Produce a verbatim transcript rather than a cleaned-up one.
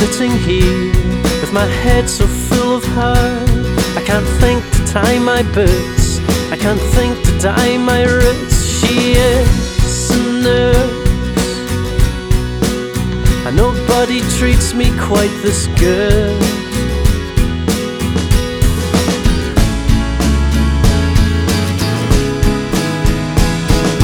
sitting here with my head so full of her. I can't think to tie my boots, I can't think to dye my roots. She is a nurse, and nobody treats me quite this good.